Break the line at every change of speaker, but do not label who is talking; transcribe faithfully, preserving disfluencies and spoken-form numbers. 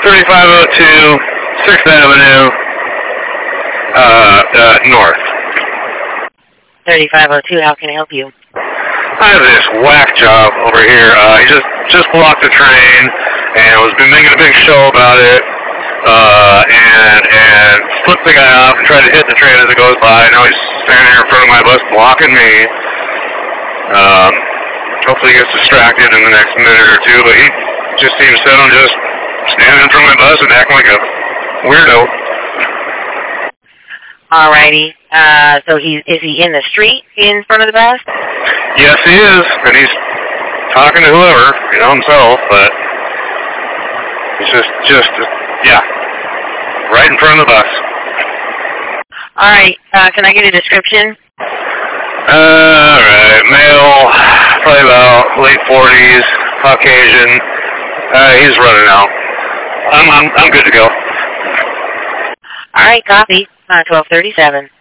thirty-five oh two, sixth Avenue, uh, uh, North.
thirty-five oh two, how can I help you?
I have this whack job over here. Uh, he just, just blocked the train and was been making a big show about it. Uh, and, and flipped the guy off and tried to hit the train as it goes by. Now he's standing here in front of my bus blocking me. Um, hopefully he gets distracted in the next minute or two, but he just seems set on just standing in front of my bus and acting like a weirdo.
Alrighty. Uh, so he is he in the street in front of the bus?
Yes, he is, and he's talking to whoever, you know, himself, but he's just, just, yeah, right in front of the bus.
Alright, uh, can I get a description?
Uh, alright, male, probably about late forties, Caucasian. Uh, he's running out. I'm, I'm, I'm good to go.
Alright, copy. Uh, twelve thirty-seven.